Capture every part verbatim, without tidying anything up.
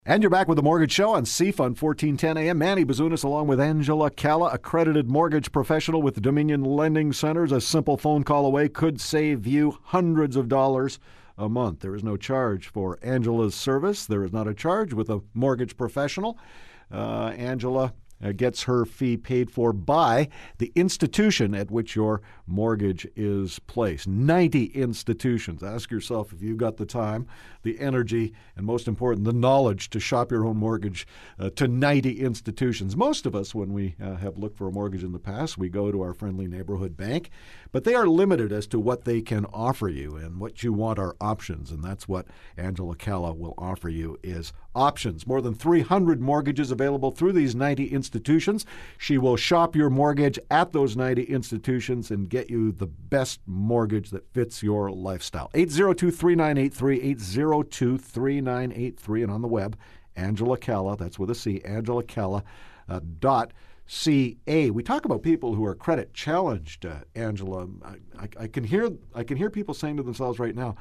And you're back with the Mortgage Show on C F U N fourteen ten A M. Manny Bazunas along with Angela Calla, accredited mortgage professional with Dominion Lending Centers. A simple phone call away could save you hundreds of dollars a month. There is no charge for Angela's service. There is not a charge with a mortgage professional. Uh, Angela uh, gets her fee paid for by the institution at which your mortgage is placed. ninety institutions. Ask yourself if you've got the time, the energy, and most important, the knowledge to shop your own mortgage uh, to ninety institutions. Most of us, when we uh, have looked for a mortgage in the past, we go to our friendly neighborhood bank, but they are limited as to what they can offer you, and what you want are options, and that's what Angela Calla will offer you is options. More than three hundred mortgages available through these ninety institutions. She will shop your mortgage at those ninety institutions and get you the best mortgage that fits your lifestyle. eight zero two, three nine eight three, eight zero two, three nine eight three, and on the web, Angela Calla, that's with a C, Angela Calla uh, dot C A. We talk about people who are credit challenged, uh, Angela. I, I, I can hear I can hear people saying to themselves right now,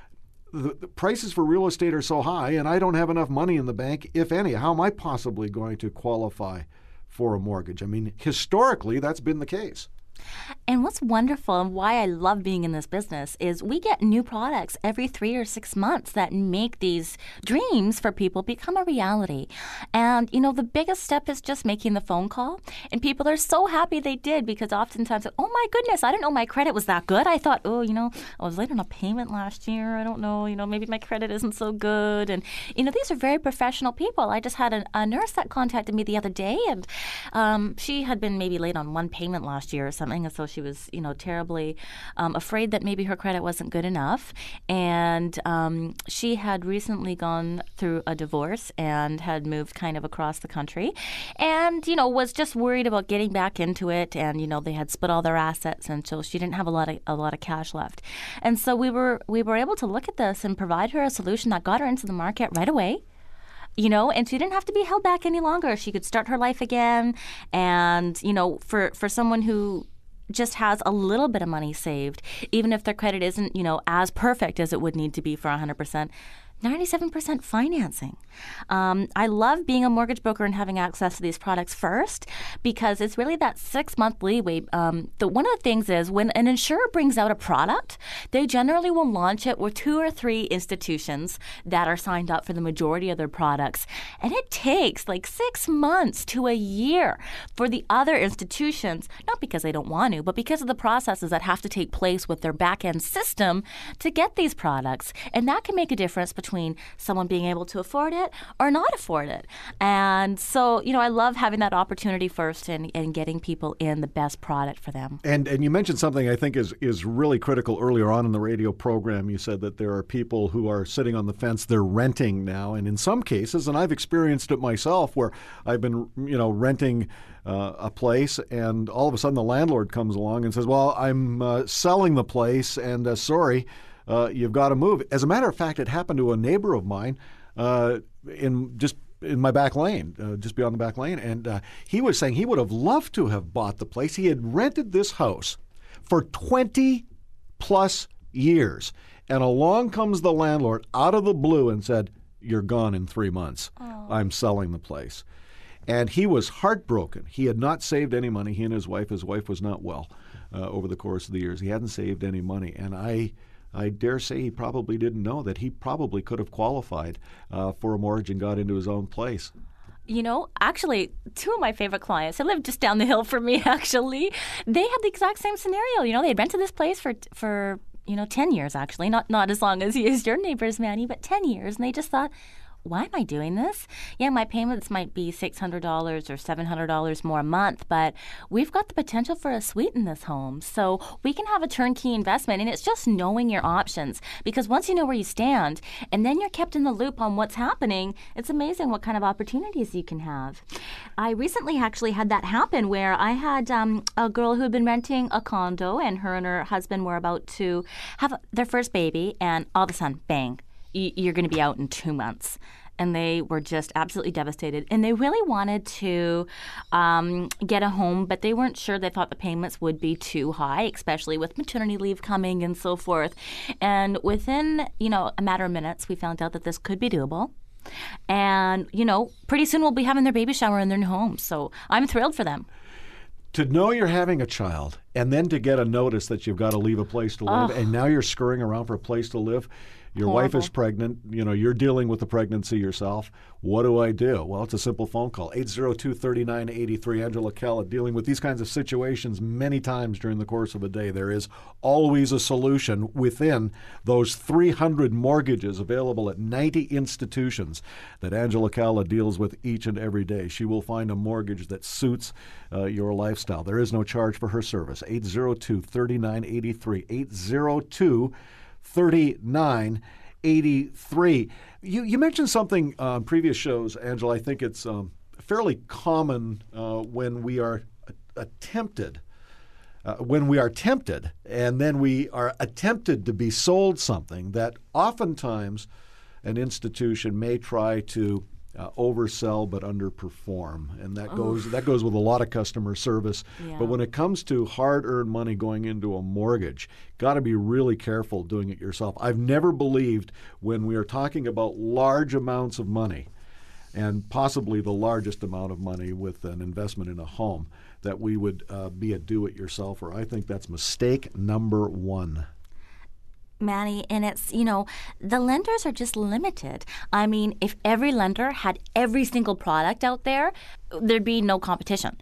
the, the prices for real estate are so high and I don't have enough money in the bank, if any. How am I possibly going to qualify for a mortgage? I mean, historically, that's been the case. And what's wonderful and why I love being in this business is we get new products every three or six months that make these dreams for people become a reality. And, you know, the biggest step is just making the phone call. And people are so happy they did because oftentimes, oh, my goodness, I didn't know my credit was that good. I thought, oh, you know, I was late on a payment last year. I don't know, you know, maybe my credit isn't so good. And, you know, these are very professional people. I just had a, a nurse that contacted me the other day, and um, she had been maybe late on one payment last year or something. And so she was, you know, terribly um, afraid that maybe her credit wasn't good enough. And um, she had recently gone through a divorce and had moved kind of across the country and, you know, was just worried about getting back into it. And, you know, they had split all their assets, and so she didn't have a lot of a lot of cash left. And so we were we were able to look at this and provide her a solution that got her into the market right away. You know, and she didn't have to be held back any longer. She could start her life again. And, you know, for, for someone who just has a little bit of money saved, even if their credit isn't, you know, as perfect as it would need to be for one hundred percent, ninety-seven percent financing. Um, I love being a mortgage broker and having access to these products first because it's really that six-month leeway. Um, the, one of the things is when an insurer brings out a product, they generally will launch it with two or three institutions that are signed up for the majority of their products. And it takes like six months to a year for the other institutions, not because they don't want to, but because of the processes that have to take place with their back-end system to get these products. And that can make a difference between someone being able to afford it or not afford it. And so, you know, I love having that opportunity first and, and getting people in the best product for them. And and you mentioned something I think is, is really critical earlier on in the radio program. You said that there are people who are sitting on the fence, they're renting now. And in some cases, and I've experienced it myself, where I've been, you know, renting uh, a place and all of a sudden the landlord comes along and says, well, I'm uh, selling the place and uh, sorry, uh, you've got to move. As a matter of fact, it happened to a neighbor of mine uh, in just in my back lane, uh, just beyond the back lane. And uh, he was saying he would have loved to have bought the place. He had rented this house for twenty plus years. And along comes the landlord out of the blue and said, you're gone in three months. Oh. I'm selling the place. And he was heartbroken. He had not saved any money. He and his wife, his wife was not well uh, over the course of the years. He hadn't saved any money. And I I dare say he probably didn't know that he probably could have qualified uh, for a mortgage and got into his own place. You know, actually, two of my favorite clients, they live just down the hill from me, actually. They had the exact same scenario. You know, they had rented this place for, for you know, ten years, actually. Not not as long as, as your neighbors, Manny, but ten years. And they just thought, why am I doing this? Yeah, my payments might be six hundred dollars or seven hundred dollars more a month, but we've got the potential for a suite in this home. So we can have a turnkey investment, and it's just knowing your options. Because once you know where you stand, and then you're kept in the loop on what's happening, it's amazing what kind of opportunities you can have. I recently actually had that happen where I had um, a girl who had been renting a condo, and her and her husband were about to have their first baby, and all of a sudden, bang, you're going to be out in two months. And they were just absolutely devastated. And they really wanted to um, get a home, but they weren't sure. They thought the payments would be too high, especially with maternity leave coming and so forth. And within, you know, a matter of minutes, we found out that this could be doable. And, you know, pretty soon we'll be having their baby shower in their new home. So I'm thrilled for them. To know you're having a child and then to get a notice that you've got to leave a place to live, Oh. and now you're scurrying around for a place to live. Your wife is Horrible. pregnant. You know, you're dealing with the pregnancy yourself. What do I do? Well, it's a simple phone call. eight zero two, three nine eight three. Angela Calla dealing with these kinds of situations many times during the course of a day. There is always a solution within those three hundred mortgages available at ninety institutions that Angela Calla deals with each and every day. She will find a mortgage that suits uh, your lifestyle. There is no charge for her service. eight zero two, three nine eight three. eight zero two, thirty-nine eighty-three. You you mentioned something uh, on previous shows, Angela. I think it's um, fairly common uh, when we are attempted, uh, when we are tempted, and then we are attempted to be sold something that oftentimes an institution may try to Uh, oversell but underperform, and that goes that goes with a lot of customer service. Yeah. But when it comes to hard-earned money going into a mortgage, got to be really careful doing it yourself. I've never believed when we are talking about large amounts of money, and possibly the largest amount of money with an investment in a home, that we would uh, be a do-it-yourselfer. I think that's mistake number one. Manny, and it's, you know, the lenders are just limited. I mean, if every lender had every single product out there, there'd be no competition.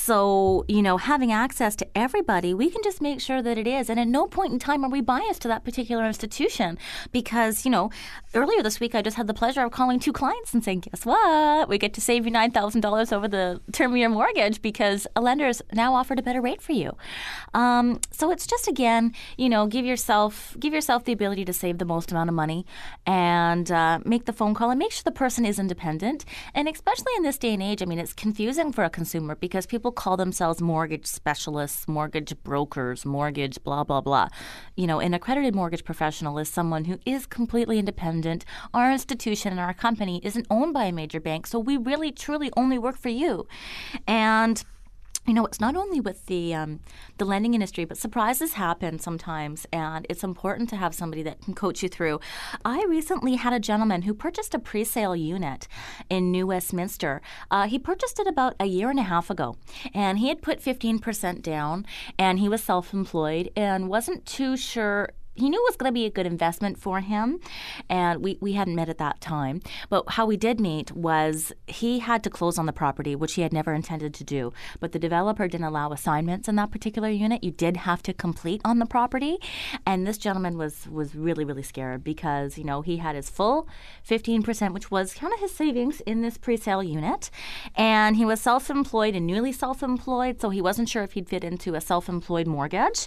So, you know, having access to everybody, we can just make sure that it is. And at no point in time are we biased to that particular institution because, you know, earlier this week I just had the pleasure of calling two clients and saying, guess what? We get to save you nine thousand dollars over the term of your mortgage because a lender's now offered a better rate for you. Um, so it's just, again, you know, give yourself, give yourself the ability to save the most amount of money and uh, make the phone call and make sure the person is independent. And especially in this day and age, I mean, it's confusing for a consumer because people call themselves mortgage specialists, mortgage brokers, mortgage blah, blah, blah. You know, an accredited mortgage professional is someone who is completely independent. Our institution and our company isn't owned by a major bank, so we really, truly only work for you. And you know, it's not only with the um, the lending industry, but surprises happen sometimes, and it's important to have somebody that can coach you through. I recently had a gentleman who purchased a pre-sale unit in New Westminster. Uh, he purchased it about a year and a half ago, and he had put fifteen percent down, and he was self-employed and wasn't too sure. He knew it was going to be a good investment for him, and we, we hadn't met at that time. But how we did meet was he had to close on the property, which he had never intended to do. But the developer didn't allow assignments in that particular unit. You did have to complete on the property. And this gentleman was, was really, really scared because, you know, he had his full fifteen percent, which was kind of his savings in this pre-sale unit. And he was self-employed and newly self-employed, so he wasn't sure if he'd fit into a self-employed mortgage.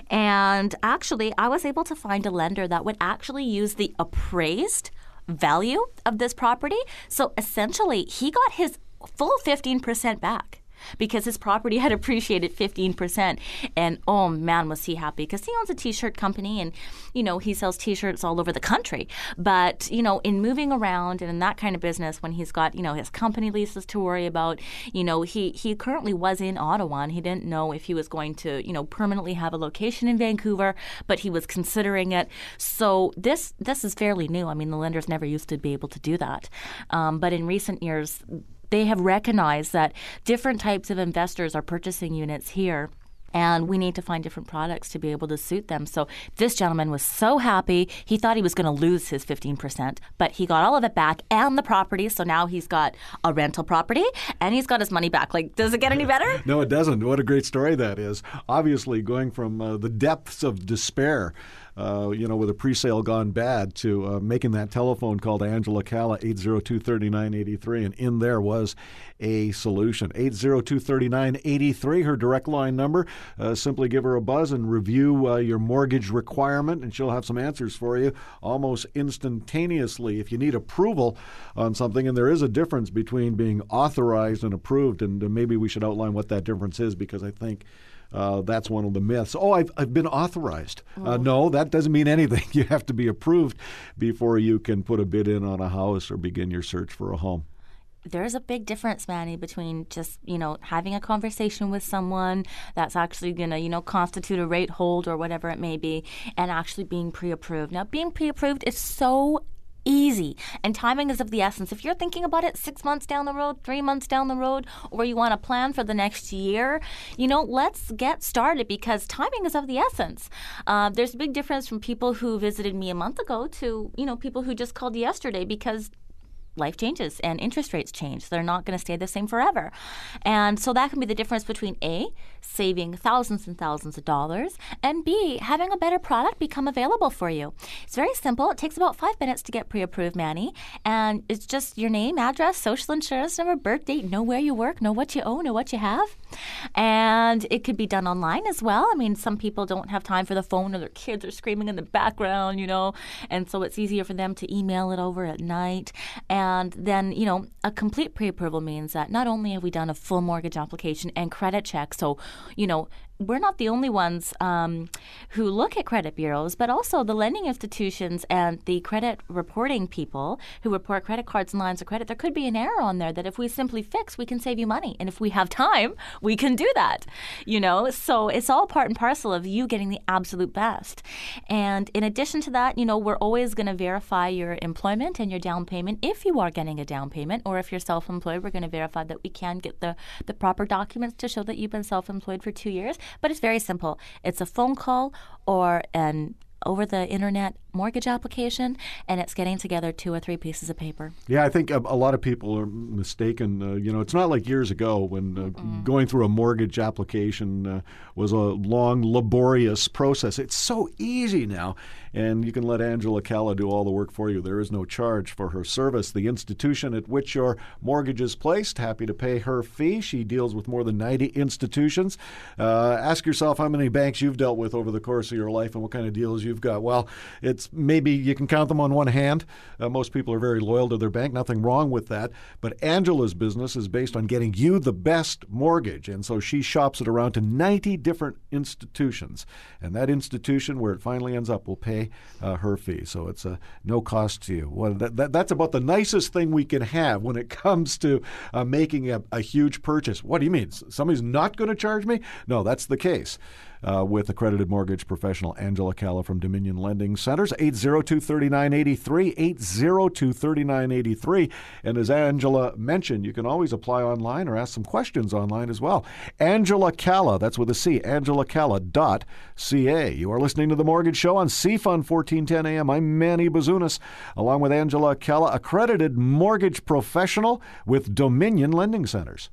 And actually, I was able to find a lender that would actually use the appraised value of this property. So essentially, he got his full fifteen percent back because his property had appreciated fifteen percent. And oh man, was he happy because he owns a t-shirt company and, you know, he sells t-shirts all over the country. But, you know, in moving around and in that kind of business, when he's got, you know, his company leases to worry about, you know, he, he currently was in Ottawa and he didn't know if he was going to, you know, permanently have a location in Vancouver, but he was considering it. So this, this is fairly new. I mean, the lenders never used to be able to do that. Um, but in recent years, they have recognized that different types of investors are purchasing units here, and we need to find different products to be able to suit them. So this gentleman was so happy. He thought he was going to lose his fifteen percent, but he got all of it back and the property. So now he's got a rental property and he's got his money back. Like, does it get any better? No, it doesn't. What a great story that is. Obviously, going from uh, the depths of despair, uh, you know, with a pre-sale gone bad, to uh, making that telephone call to Angela Calla, eight zero two, three nine eight three, and in there was a solution. eight zero two, three nine eight three, her direct line number. Uh, simply give her a buzz and review uh, your mortgage requirement, and she'll have some answers for you almost instantaneously. If you need approval on something, and there is a difference between being authorized and approved, and uh, maybe we should outline what that difference is, because I think Uh, that's one of the myths. Oh, I've, I've been authorized. Uh, no, that doesn't mean anything. You have to be approved before you can put a bid in on a house or begin your search for a home. There's a big difference, Manny, between just, you know, having a conversation with someone that's actually going to, you know, constitute a rate hold or whatever it may be, and actually being pre-approved. Now, being pre-approved is so easy. And timing is of the essence. If you're thinking about it six months down the road, three months down the road, or you want to plan for the next year, you know, let's get started because timing is of the essence. Uh, there's a big difference from people who visited me a month ago to, you know, people who just called yesterday because life changes and interest rates change. They're not going to stay the same forever. And so that can be the difference between A, saving thousands and thousands of dollars, and B, having a better product become available for you. It's very simple. It takes about five minutes to get pre-approved, Manny. And it's just your name, address, social insurance number, birth date, know where you work, know what you own, know what you have. And it could be done online as well. I mean, some people don't have time for the phone or their kids are screaming in the background, you know, and so it's easier for them to email it over at night. And And then, you know, a complete pre-approval means that not only have we done a full mortgage application and credit check, so, you know, we're not the only ones um, who look at credit bureaus, but also the lending institutions and the credit reporting people who report credit cards and lines of credit. There could be an error on there that if we simply fix, we can save you money. And if we have time, we can do that, you know. So it's all part and parcel of you getting the absolute best. And in addition to that, you know, we're always going to verify your employment and your down payment if you are getting a down payment, or if you're self-employed, we're going to verify that we can get the, the proper documents to show that you've been self-employed for two years. But it's very simple. It's a phone call or an over-the-internet mortgage application, and it's getting together two or three pieces of paper. Yeah, I think a, a lot of people are mistaken. Uh, you know, it's not like years ago when uh, mm-hmm. going through a mortgage application uh, was a long, laborious process. It's so easy now, and you can let Angela Calla do all the work for you. There is no charge for her service. The institution at which your mortgage is placed, happy to pay her fee. She deals with more than ninety institutions. Uh, ask yourself how many banks you've dealt with over the course of your life and what kind of deals you've got. Well, it's maybe you can count them on one hand. Uh, most people are very loyal to their bank. Nothing wrong with that. But Angela's business is based on getting you the best mortgage. And so she shops it around to ninety different institutions. And that institution, where it finally ends up, will pay uh, her fee. So it's uh, no cost to you. Well, that, that, that's about the nicest thing we can have when it comes to uh, making a, a huge purchase. What do you mean? Somebody's not going to charge me? No, that's the case. Uh, with accredited mortgage professional Angela Calla from Dominion Lending Centers, eight zero two, three nine eight three, eight zero two, three nine eight three. And as Angela mentioned, you can always apply online or ask some questions online as well. Angela Calla, that's with a C, angela calla dot c a. You are listening to The Mortgage Show on C F U N fourteen ten A M. I'm Manny Bazunas, along with Angela Calla, accredited mortgage professional with Dominion Lending Centers.